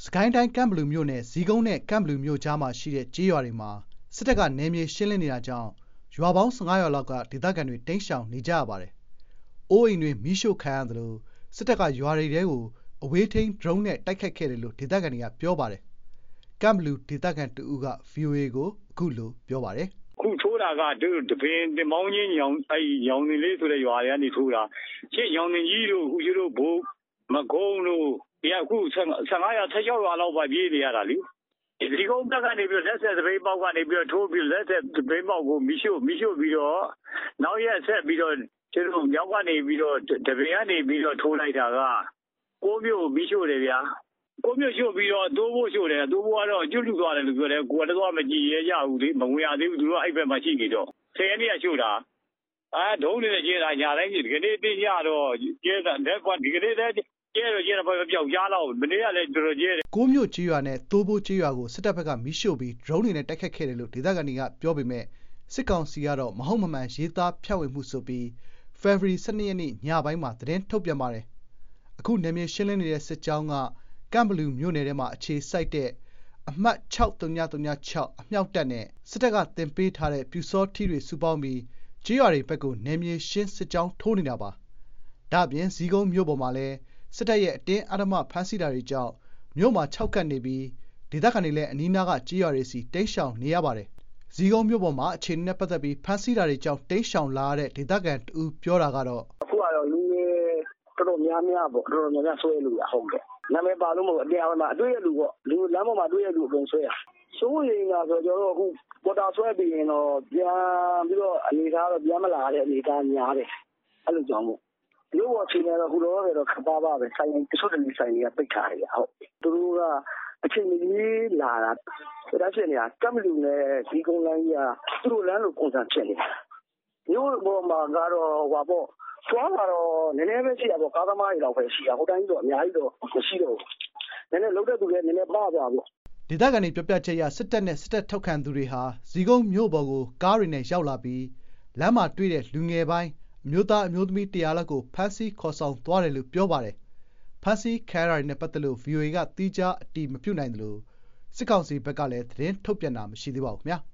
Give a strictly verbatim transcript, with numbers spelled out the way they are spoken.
စကိုင်းတိုင်းကမ်ဘလူမြို့နယ်ဇီးကုန်းနဲ့ကမ်ဘလူမြို့ကြားမှာရှိတဲ့ကျေးရွာတွေမှာစစ်တပ်ကနယ်မြေရှင်းလင်းနေတာကြောင့်ရွာပေါင်းဆယ့်ငါးရွာလောက်ကဒေသခံတွေတိမ်းရှောင်နေကြရပါတယ်။အိုးအိမ်တွေမီးရှို့ခံရသလိုစစ်တပ်ကရွာတွေထဲကိုအဝေးထိန်းဒရုန်းနဲ့တိုက်ခိုက်ခဲ့တယ်လို့ဒေသခံတွေကပြောပါတယ်။ကမ်ဘလူဒေသခံတဦးက ဗွီအိုအေကိုအခုလိုပြောပါတယ်။ "အခုထိုးတာကတပင်တင်မောင်းချင်းညောင်အဲ့ညောင်တင်လေးဆိုတဲ့ရွာတွေကနေထိုးတာရှေ့ညောင်တင်ကြီးတို့အခုကျတို့ဘိုးမကုန်းတို့ဒီအခုဆယ်ငါးရွာဆယ်၆ရွာလောက်ပဲပြေးနေရတာလေဒီကုန်းဘက်ကနေပြီးလက်ဆက်သပိတ်ပေါက်ကနေပြီးထိုးပြီးလက်ဆက်သပိတ်ပေါက်ကိုမီးရှို့မီးရှို့ပြီးတော့နောက်ရက်ဆက်ပြီးတော့ကျတို့မြောက်ကနေပြီးတော့တပင်ကနေပြီးတော့ထိုးလိုက်တာကကိုးမြို့မီးရှို့တယ်ဗျာကိုမျိုးရှို့ပြီးတော့တိုးဖို့ရှို့တယ်တိုးဖို့ကတော့ကျွတ်လူသွားတယ်လို့ပြောတယ်ကိုကတော့မကြည့်ရရဘူးလေမဝင်ရသေးဘူးသူတို့အဲ့ဘက်မှာရှိနေတော့ဆယ်ရက်နေ့ကရှို့တာအဲဒုံးနေတဲ့ကျဲတာညာတိုင်းဒီကနေ့တင်းကြတော့ကျဲတာလက်ကွာဒီကနေ့လည်းကျဲတော့ကျဲတော့ပျောက်ကြားတော့မနေ့ကလည်းတော်တော်ကျဲတယ်ကိုမျိုးကျေးရွာနဲ့တိုးဖို့ကျေးရွာကိုစစ်တပ်ဘက်ကမီးရှို့ပြီးဒရုန်းတွေနဲ့တိုက်ခတ်ခဲ့တယ်လို့ဒေသခံတွေကပြောပေမဲ့စစ်ကောင်စီကတော့မဟုတ်မမှန်ရေးသားဖြန့်ဝေမှုဆိုပြီးဖေဖော်ဝါရီလ ၁၂ ရက်နေ့ညပိုင်းမှာသတင်းထုတ်ပြန်ပါတယ်အခုနယ်မြေရှင်းလင်းနေတဲ့စစ်ကြောင်းကကမ်ဘလူမြို့နယ်ထဲမှာအခြေစိုက်တဲ့အမှတ်၆၀၀၆အမြောက်တပ်နဲ့စစ်တပ်ကတင်ပေးထားတဲ့ပြူစောထီးတွေစုပေါင်းပြီးကျေးရွာတွေဘက်ကိုနယ်မြေရှင်းစစ်ကြောင်းထိုးနေတာပါ။ဒါ့အပြင်ဇီးကုန်းမြို့ပေါ်မှာလည်းစစ်တပ်ရဲ့အတင်းအဓမ္မဖမ်းဆီးတာတွေကြောင့်မြို့မှာခြောက်ကပ်နေပြီးဒေသခံတွေလည်းအနီးနားကကျေးရွာတွေစီတိမ်းရှောင်နေရပါတယ်။ဇီးကုန်းမြို့ပေါ်မှာအခြေအနေနဲ့ပတ်သက်ပြီးဖမ်းဆီးတာတွေကြောင့်တိမ်းရှောင်လာရတဲ့ဒေသခံတဦးပြောတာကတော့အခုကတော့လူငယ်တော်တော်များများပေါ့တော်တော်များများဆွဲလို့ရဟုတ်ကဲ့နာမည်ပါလို့မဟုတ်အတရားမှာအတွေ့ရလူပေါ့လူလမ်းပေါ်မှာတွေ့ရလူအကုန်ဆွဲရစိုးရိမ်တာဆိုတော့ကျွန်တော်တို့အခုပေါ်တာဆွဲပြီးရင်တော့ပြန်ပြီးတော့အနေထားတော့ပြန်မလာတဲ့အနေထားများတယ်အဲ့လိုကြောင့်မို့ရုပ်ဝချင်းတော့အခုတော့တော့ခပါပါပဲဆိုင်တချို့တည်းဆိုင်တွေကပိတ်ထားတယ်ဟုတ်သူတို့ကအချိန်ကြီးလာတာဆိုတော့ဖြစ်နေတာကမ်ဘလူနဲ့ဒီကုန်းလမ်းကြီးကသူတို့လမ်းလိုပုံစံဖြစ်နေတာမြို့ပေါ်မှာကတော့ဟွာပေါ့သွားတာတော့နည်းနည်းပဲရှိတာပေါ့ကားသမားတွေတော့ပဲရှိတာဟိုတိုင်းတော့အများကြီးတော့မရှိတော့ဘူးနည်းနည်းလုံးတဲ့သူလည်းနည်းနည်းပါသွားပေါ့ဒေသခံတွေပြောပြချက်ရစစ်တပ်နဲ့စစ်တပ်ထောက်ခံသူတွေဟာဇီးကုန်းမြို့ပေါ်ကိုကားတွေနဲ့ရောက်လာပြီးလမ်းမှာတွေ့တဲ့လူငယ်ပိုင်းအမျိုးသားအမျိုးသမီးတရာလောက်ကိုဖမ်းဆီးခေါ်ဆောင်သွားတယ်လို့ပြောပါတယ်ဖမ်းဆီးခံရတာတွေနဲ့ပတ်သက်လို့ ဗွီအိုအေ ကသီးခြားအတည်မပြုနိုင်သလိုစစ်ကောင်စီဘက်ကလည်းသတင်းထုတ်ပြန်တာမရှိသေးပါဘူးခင်ဗျာ